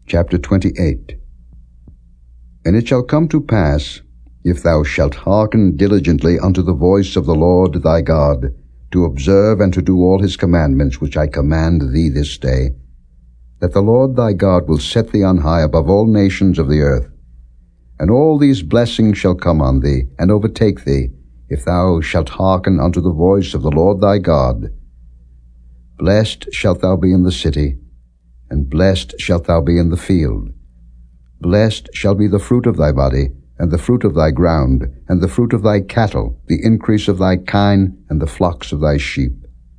Chapter 28. And it shall come to pass, if thou shalt hearken diligently unto the voice of the Lord thy God, to observe and to do all his commandments which I command thee this day, that the Lord thy God will set thee on high above all nations of the earth. And all these blessings shall come on thee, and overtake thee, if thou shalt hearken unto the voice of the Lord thy God. Blessed shalt thou be in the city, and blessed shalt thou be in the field. Blessed shall be the fruit of thy body, and the fruit of thy ground, and the fruit of thy cattle, the increase of thy kine, and the flocks of thy sheep.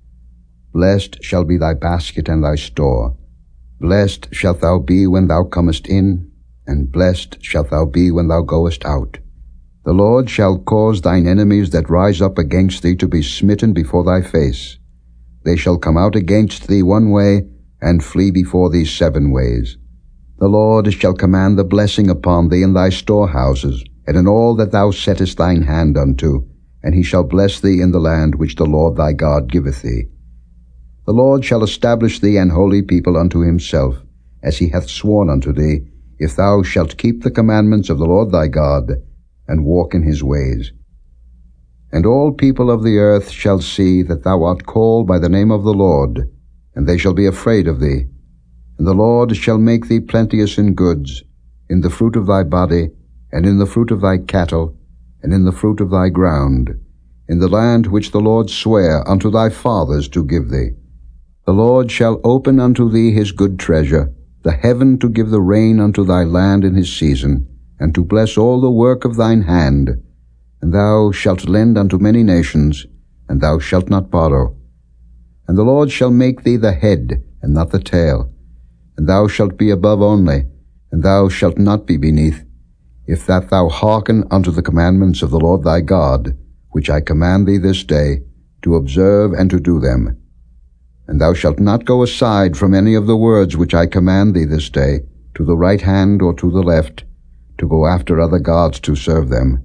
Blessed shall be thy basket and thy store. Blessed shalt thou be when thou comest in, and blessed shalt thou be when thou goest out. The Lord shall cause thine enemies that rise up against thee to be smitten before thy face. They shall come out against thee one way, and flee before thee 7 ways. The Lord shall command the blessing upon thee in thy storehouses, and in all that thou settest thine hand unto, and he shall bless thee in the land which the Lord thy God giveth thee. The Lord shall establish thee an holy people unto himself, as he hath sworn unto thee, if thou shalt keep the commandments of the Lord thy God, and walk in his ways. And all people of the earth shall see that thou art called by the name of the Lord, and they shall be afraid of thee. And the Lord shall make thee plenteous in goods, in the fruit of thy body, and in the fruit of thy cattle, and in the fruit of thy ground, in the land which the Lord sware unto thy fathers to give thee. The Lord shall open unto thee his good treasure, the heaven to give the rain unto thy land in his season, and to bless all the work of thine hand. And thou shalt lend unto many nations, and thou shalt not borrow. And the Lord shall make thee the head, and not the tail. And thou shalt be above only, and thou shalt not be beneath, if that thou hearken unto the commandments of the Lord thy God, which I command thee this day, to observe and to do them. And thou shalt not go aside from any of the words which I command thee this day, to the right hand or to the left, to go after other gods to serve them.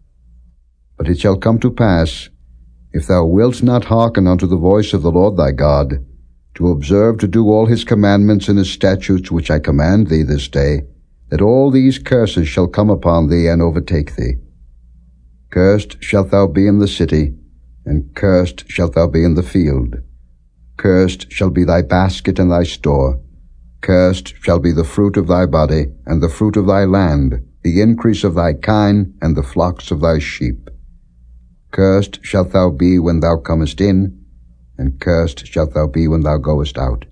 But it shall come to pass, if thou wilt not hearken unto the voice of the Lord thy God, to observe to do all his commandments and his statutes which I command thee this day, that all these curses shall come upon thee and overtake thee. Cursed shalt thou be in the city, and cursed shalt thou be in the field. Cursed shall be thy basket and thy store. Cursed shall be the fruit of thy body, and the fruit of thy land, the increase of thy kine, and the flocks of thy sheep. Cursed shalt thou be when thou comest in, and cursed shalt thou be when thou goest out.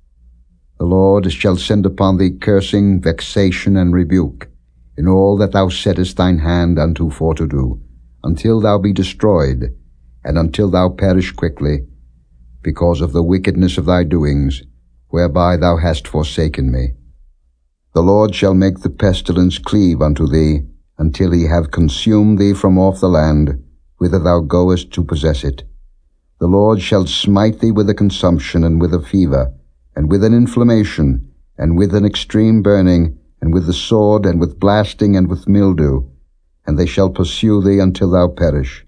The Lord shall send upon thee cursing, vexation, and rebuke, in all that thou settest thine hand unto for to do, until thou be destroyed, and until thou perish quickly, because of the wickedness of thy doings, whereby thou hast forsaken me. The Lord shall make the pestilence cleave unto thee, until he have consumed thee from off the land, whither thou goest to possess it. The Lord shall smite thee with a consumption, and with a fever, and with an inflammation, and with an extreme burning, and with the sword, and with blasting, and with mildew, and they shall pursue thee until thou perish.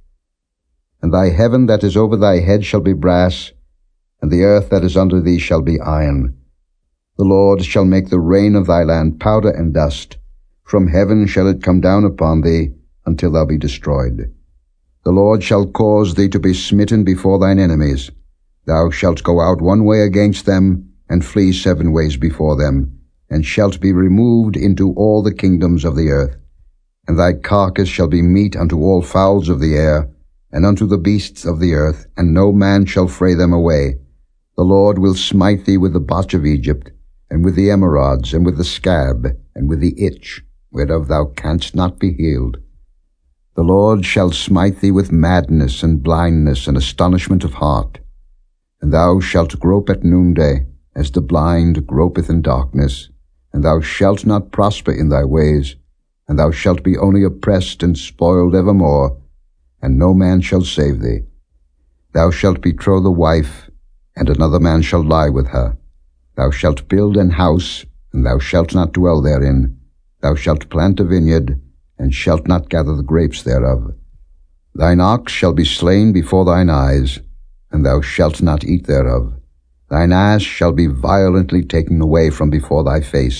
And thy heaven that is over thy head shall be brass, and the earth that is under thee shall be iron. The Lord shall make the rain of thy land powder and dust. From heaven shall it come down upon thee, until thou be destroyed. The Lord shall cause thee to be smitten before thine enemies. Thou shalt go out one way against them, and flee 7 ways before them, and shalt be removed into all the kingdoms of the earth. And thy carcass shall be meat unto all fowls of the air, and unto the beasts of the earth, and no man shall fray them away. The Lord will smite thee with the botch of Egypt, and with the emerods, and with the scab, and with the itch, whereof thou canst not be healed. The Lord shall smite thee with madness, and blindness, and astonishment of heart. And thou shalt grope at noonday, as the blind gropeth in darkness. And thou shalt not prosper in thy ways, and thou shalt be only oppressed and spoiled evermore, and no man shall save thee. Thou shalt betroth a wife, and another man shall lie with her. Thou shalt build an house, and thou shalt not dwell therein. Thou shalt plant a vineyard, and shalt not gather the grapes thereof. Thine ox shall be slain before thine eyes, and thou shalt not eat thereof. Thine ass shall be violently taken away from before thy face,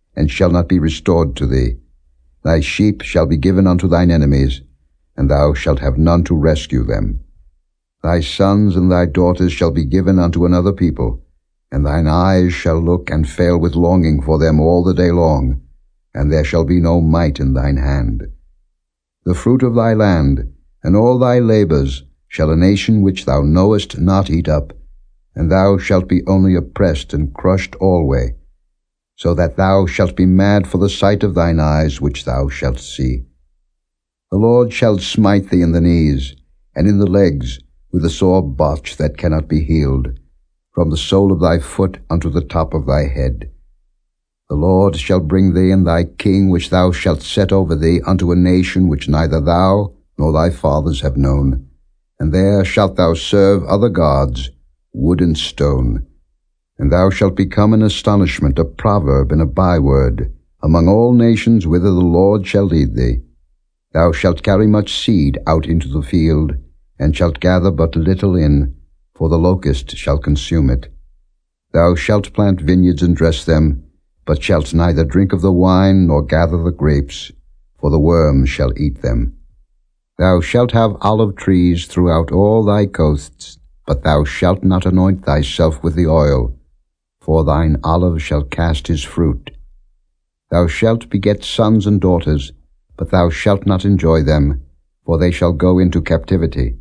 and shall not be restored to thee. Thy sheep shall be given unto thine enemies, and thou shalt have none to rescue them. Thy sons and thy daughters shall be given unto another people, and thine eyes shall look and fail with longing for them all the day long, and there shall be no might in thine hand. The fruit of thy land, and all thy labours, shall a nation which thou knowest not eat up, and thou shalt be only oppressed and crushed alway, so that thou shalt be mad for the sight of thine eyes which thou shalt see. The Lord shall smite thee in the knees, and in the legs, with a sore botch that cannot be healed, from the sole of thy foot unto the top of thy head. The Lord shall bring thee and thy king which thou shalt set over thee unto a nation which neither thou nor thy fathers have known, and there shalt thou serve other gods, wood and stone. And thou shalt become an astonishment, a proverb, and a byword, among all nations whither the Lord shall lead thee. Thou shalt carry much seed out into the field, and shalt gather but little in, for the locust shall consume it. Thou shalt plant vineyards and dress them, but shalt neither drink of the wine nor gather the grapes, for the worms shall eat them. Thou shalt have olive trees throughout all thy coasts, but thou shalt not anoint thyself with the oil, for thine olive shall cast his fruit. Thou shalt beget sons and daughters, but thou shalt not enjoy them, for they shall go into captivity.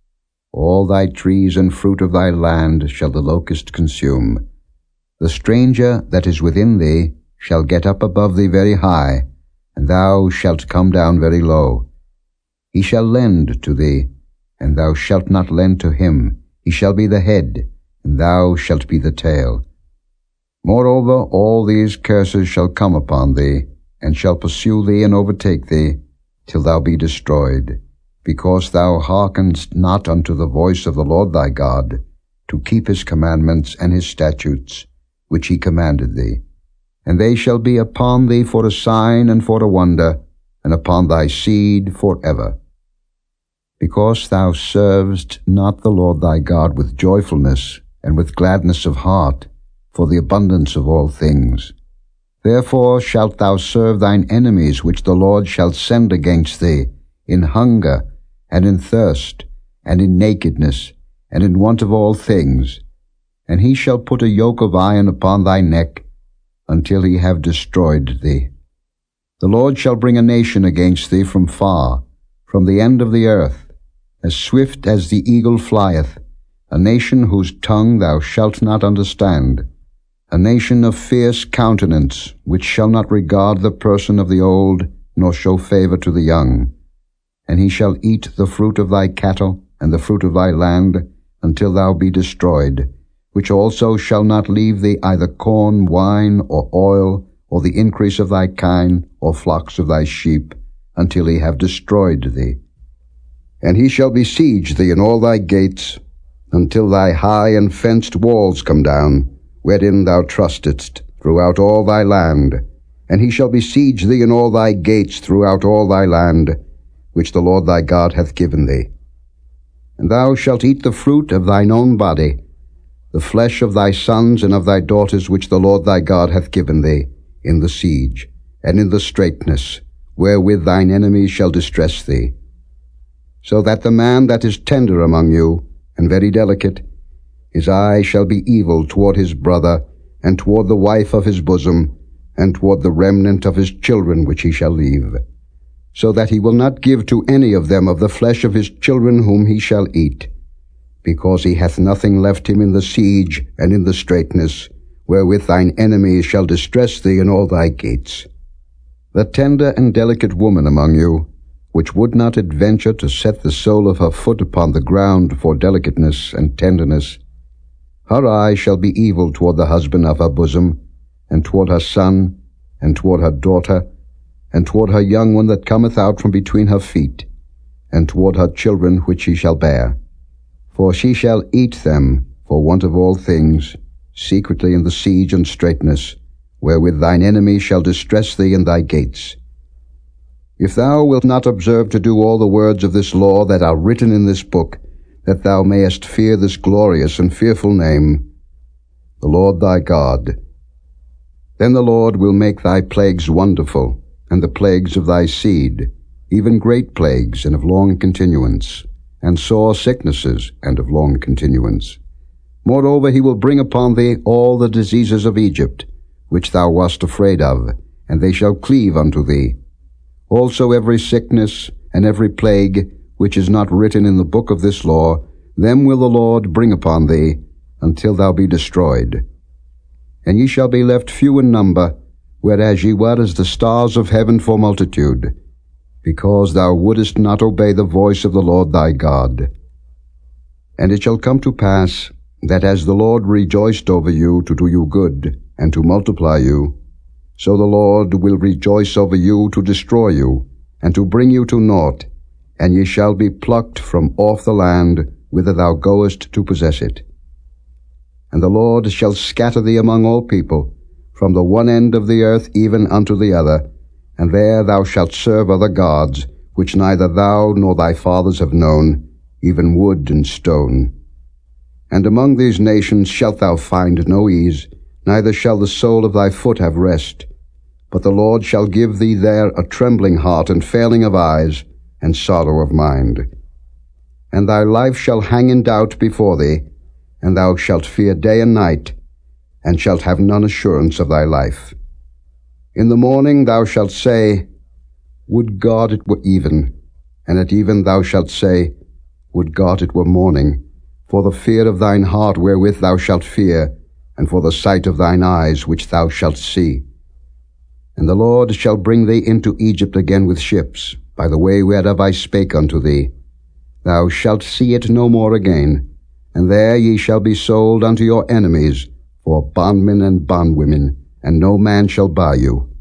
All thy trees and fruit of thy land shall the locust consume. The stranger that is within thee shall get up above thee very high, and thou shalt come down very low. He shall lend to thee, and thou shalt not lend to him. He shall be the head, and thou shalt be the tail. Moreover, all these curses shall come upon thee, and shall pursue thee and overtake thee, till thou be destroyed, because thou hearkenedst not unto the voice of the Lord thy God, to keep his commandments and his statutes, which he commanded thee. And they shall be upon thee for a sign and for a wonder, and upon thy seed for ever. Because thou servest not the Lord thy God with joyfulness and with gladness of heart, for the abundance of all things. Therefore shalt thou serve thine enemies which the Lord shall send against thee, in hunger, and in thirst, and in nakedness, and in want of all things. And he shall put a yoke of iron upon thy neck, until he have destroyed thee. The Lord shall bring a nation against thee from far, from the end of the earth, as swift as the eagle flieth, a nation whose tongue thou shalt not understand, a nation of fierce countenance, which shall not regard the person of the old, nor show favor to the young. And he shall eat the fruit of thy cattle, and the fruit of thy land, until thou be destroyed, which also shall not leave thee either corn, wine, or oil, or the increase of thy kine, or flocks of thy sheep, until he have destroyed thee. And he shall besiege thee in all thy gates, until thy high and fenced walls come down, wherein thou trustedst, throughout all thy land. And he shall besiege thee in all thy gates throughout all thy land, which the Lord thy God hath given thee. And thou shalt eat the fruit of thine own body, the flesh of thy sons and of thy daughters which the Lord thy God hath given thee, in the siege, and in the straitness, wherewith thine enemies shall distress thee. So that the man that is tender among you, and very delicate, his eye shall be evil toward his brother, and toward the wife of his bosom, and toward the remnant of his children which he shall leave, so that he will not give to any of them of the flesh of his children whom he shall eat, because he hath nothing left him in the siege and in the straitness, wherewith thine enemies shall distress thee in all thy gates. The tender and delicate woman among you, which would not adventure to set the sole of her foot upon the ground for delicateness and tenderness, her eye shall be evil toward the husband of her bosom, and toward her son, and toward her daughter, and toward her young one that cometh out from between her feet, and toward her children which she shall bear. For she shall eat them, for want of all things, secretly in the siege and straitness, wherewith thine enemies shall distress thee in thy gates. If thou wilt not observe to do all the words of this law that are written in this book, that thou mayest fear this glorious and fearful name, the Lord thy God, Then the Lord will make thy plagues wonderful, and the plagues of thy seed, even great plagues and of long continuance, and sore sicknesses and of long continuance. Moreover, he will bring upon thee all the diseases of Egypt, which thou wast afraid of, and they shall cleave unto thee. Also every sickness and every plague, which is not written in the book of this law, them will the Lord bring upon thee, until thou be destroyed. And ye shall be left few in number, whereas ye were as the stars of heaven for multitude, because thou wouldest not obey the voice of the Lord thy God. And it shall come to pass, that as the Lord rejoiced over you to do you good, and to multiply you, so the Lord will rejoice over you to destroy you, and to bring you to naught, and ye shall be plucked from off the land whither thou goest to possess it. And the Lord shall scatter thee among all people, from the one end of the earth even unto the other, and there thou shalt serve other gods, which neither thou nor thy fathers have known, even wood and stone. And among these nations shalt thou find no ease, neither shall the sole of thy foot have rest. But the Lord shall give thee there a trembling heart, and failing of eyes, and sorrow of mind. And thy life shall hang in doubt before thee, and thou shalt fear day and night, and shalt have none assurance of thy life. In the morning thou shalt say, Would God it were even, and at even thou shalt say, Would God it were morning, for the fear of thine heart wherewith thou shalt fear, and for the sight of thine eyes which thou shalt see. And the Lord shall bring thee into Egypt again with ships, by the way whereof I spake unto thee. Thou shalt see it no more again, and there ye shall be sold unto your enemies, for bondmen and bondwomen, and no man shall buy you.